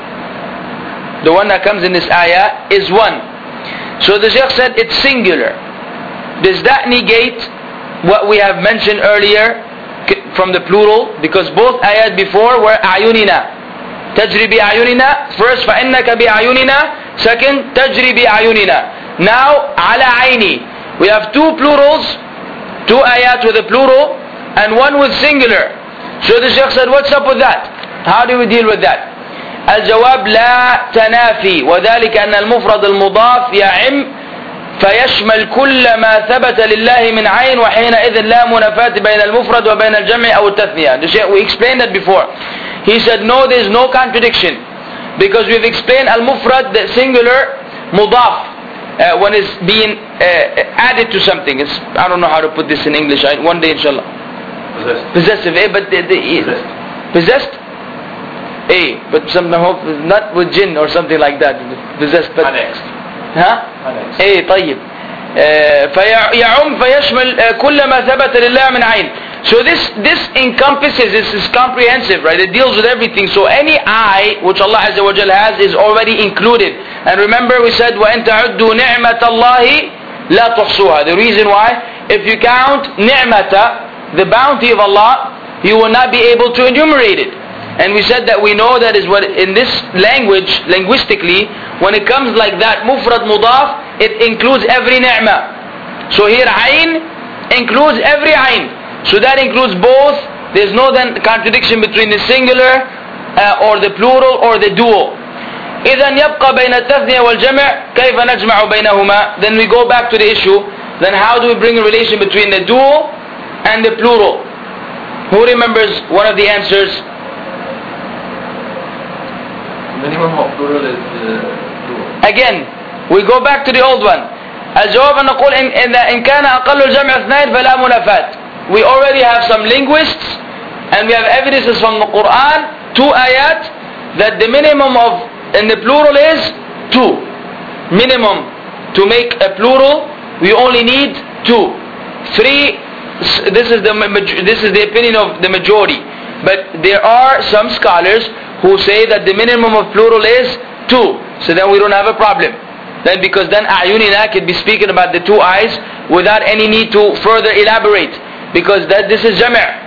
The one that comes in this ayah is one. So the Shaykh said it's singular. Does that negate what we have mentioned earlier from the plural? Because both ayat before were أعيننا. تجري بأعيننا. First فإنك بأعيننا. Second تجري بأعيننا. Now على عيني. We have two plurals, two ayat with a plural and one with singular. So the Shaykh said, what's up with that? How do we deal with that? الجواب لا تنافي, وذلك أن المفرد المضاف يعم فيشمل كل ما ثبت لله من عين, وحينئذ لا منافاة بين المفرد وبين الجمع أو التثنية. We explained that before. He said no, there is no contradiction, because we've explained al-mufrad, the singular, mudaf, when it's being added to something. I don't know how to put this in English. One day inshallah. Possessive. But possessed. But somehow not with jinn or something like that. Possessed. But annexed. طيب. فيعم فيشمل كل ما ثبت لله من عين. So this encompasses, this is comprehensive, right? It deals with everything. So any eye which Allah Azza wa Jal has is already included. And remember we said وَإِن تَعُدُّوا نِعْمَةَ اللَّهِ لَا تُحْصُوهَا. The reason why, if you count ni'mata, the bounty of Allah, you will not be able to enumerate it. And we said that we know that is what in this language, linguistically, when it comes like that, mufrad mudaf, it includes every ni'mah. So here ayn includes every ayn. So that includes both. There's no then contradiction between the singular or the plural or the dual. إذن يبقى بين التثنية والجمع كيف نجمع بينهما. Then we go back to the issue. Then how do we bring a relation between the dual and the plural? Who remembers one of the answers? Minimum of plural is dual. Again, we go back to the old one. الجواب أن نقول إن كان أقل الجمع اثنين فلا منافاة. We already have some linguists and we have evidences from the Quran, two ayat, that the minimum of in the plural is two. Minimum to make a plural, we only need two. Three, this is the opinion of the majority. But there are some scholars who say that the minimum of plural is two. So then we don't have a problem. Then because then a'yunina could be speaking about the two eyes without any need to further elaborate. Because this is jama'.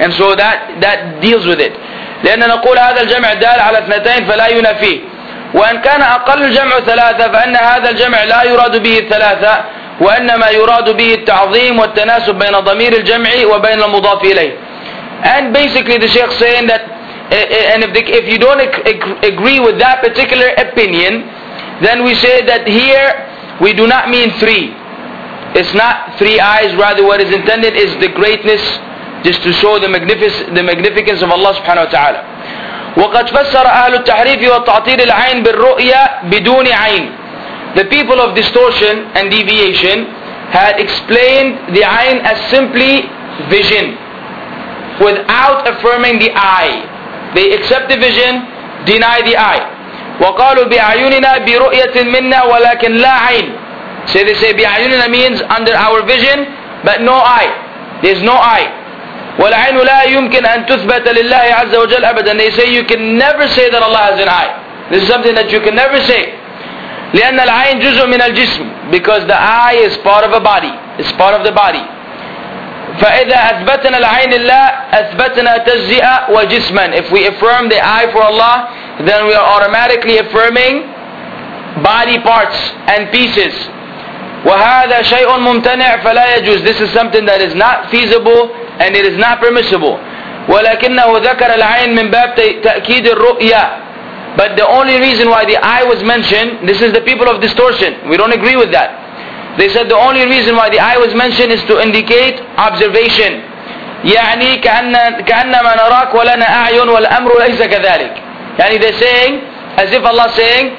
And so that deals with it. لأن نقول هذا الجمع دال على اثنتين فلا ينافيه. وأن كان أقل الجمع ثلاثة فإن هذا الجمع لا يراد به الثلاثة وإنما يراد به التعظيم والتناسب بين ضمير الجمع وبين المضاف إليه. And basically the Shaykh saying that and if you don't agree with that particular opinion, then we say that here we do not mean three. It's not three eyes, rather what is intended is the greatness, just to show the magnificence of Allah subhanahu wa ta'ala. وقد فسر أهل التحريف والتعطيل العين بالرؤية بدون عين. The people of distortion and deviation had explained the ayn as simply vision without affirming the eye. They accept the vision, deny the eye. وقالوا بأعيننا برؤية منا ولكن لا عين. So they say بأعيننا means under our vision but no eye. There's no eye. والعين لا يمكن أن تثبت لله عز وجل أبدا. They say you can never say that Allah has an eye. This is something that you can never say. لأن العين جزء من الجسم, because the eye is part of a body. It's part of the body. فإذا أثبتنا العين الله أثبتنا تجزئة وجسما. If we affirm the eye for Allah, then we are automatically affirming body parts and pieces. وهذا شيء ممتنع فلا يجوز. This is something that is not feasible and it is not permissible. ولكنه ذكر العين من باب تأكيد الرؤية. But the only reason why the eye was mentioned, this is the people of distortion. We don't agree with that. They said the only reason why the eye was mentioned is to indicate observation. يعني كأنما نراك ولنا أعين والأمر ليس كذلك. يعني they're saying, as if Allah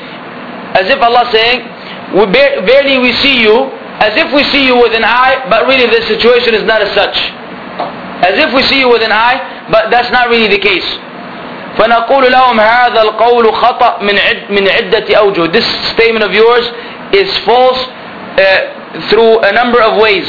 saying, barely we see you, as if we see you with an eye, but really the situation is not as such. As if we see you with an eye, but that's not really the case. فنقول لهم هذا القول خطأ من عدة أوجه. This statement of yours is false through a number of ways.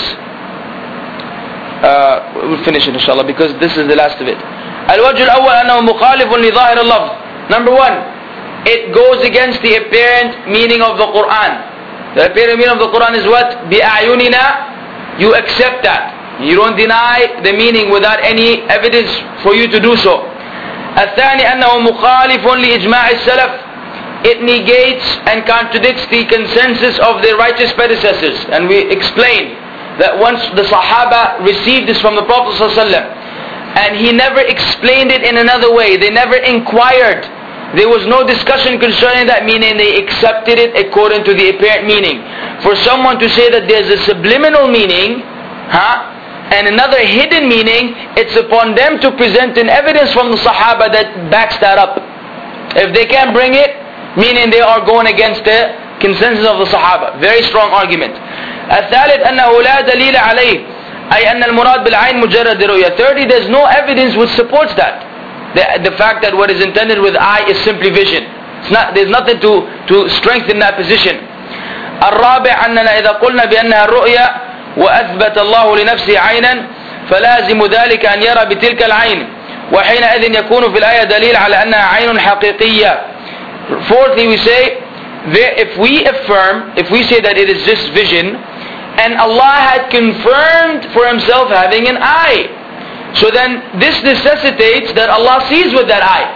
We'll finish it inshallah because this is the last of it. الوجه الأول أنه مخالف لظاهر اللفظ. Number one, it goes against the apparent meaning of the Quran. The apparent meaning of the Quran is what? بأعيننا. You accept that. You don't deny the meaning without any evidence for you to do so. الثاني أنه مخالف لإجماع السلف. It negates and contradicts the consensus of the righteous predecessors. And we explained that once the Sahaba received this from the Prophet ﷺ, and he never explained it in another way, they never inquired, there was no discussion concerning that, meaning they accepted it according to the apparent meaning. For someone to say that there's a subliminal meaning, and another hidden meaning, it's upon them to present an evidence from the Sahaba that backs that up. If they can't bring it, meaning they are going against the consensus of the Sahaba. Very strong argument. الثالث أنه لا دليل عليه أي أن المراد بالعين مجرد رؤية. Thirdly, there's no evidence which supports that. The fact that what is intended with eye is simply vision. There's nothing to strengthen that position. الرابع أننا إذا قلنا بأنها الرؤية وأثبت الله لنفسه عينا فلازم ذلك أن يرى بتلك العين وحينئذ يكون في الآية دليل على أنها عين حقيقية. Fourthly, we say, if we say that it is just vision, and Allah had confirmed for Himself having an eye, so then this necessitates that Allah sees with that eye,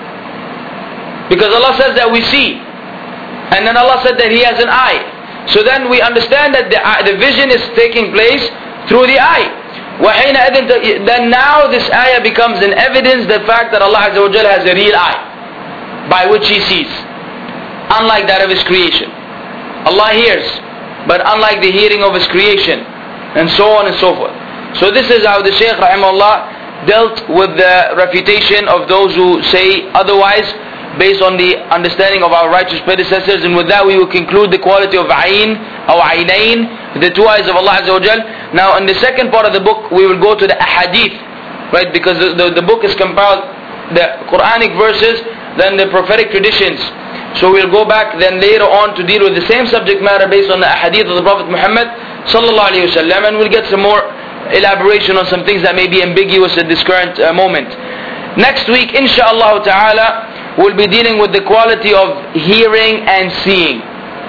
because Allah says that we see, and then Allah said that He has an eye. So then we understand that the vision is taking place through the eye. Then now this ayah becomes an evidence, the fact that Allah Azza wa Jalla has a real eye by which He sees, unlike that of His creation. Allah hears, but unlike the hearing of His creation, and so on and so forth. So this is how the Shaykh rahimahullah dealt with the refutation of those who say otherwise, based on the understanding of our righteous predecessors. And with that we will conclude the quality of ayn or aynayn, the two eyes of Allah Azza wa Jal. Now in the second part of the book we will go to the ahadith, right? Because the book is compiled the Quranic verses, then the prophetic traditions. So we'll go back then later on to deal with the same subject matter based on the ahadith of the Prophet Muhammad sallallahu alaihi wasallam, and we'll get some more elaboration on some things that may be ambiguous at this current moment. Next week, inshaAllah ta'ala, we'll be dealing with the quality of hearing and seeing.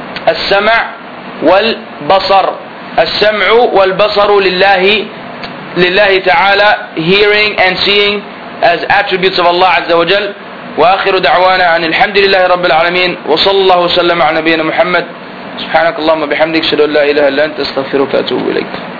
As-sam' wal-basar. As-sam'u wal-basaru lillahi lillahi ta'ala, hearing and seeing as attributes of Allah Azza wa Jal. وآخر دعوانا أن الحمد لله رب العالمين وصلى الله وسلم على نبينا محمد. سبحانك اللهم وبحمدك أشهد أن لا إله إلا أنت أستغفرك وأتوب إليك.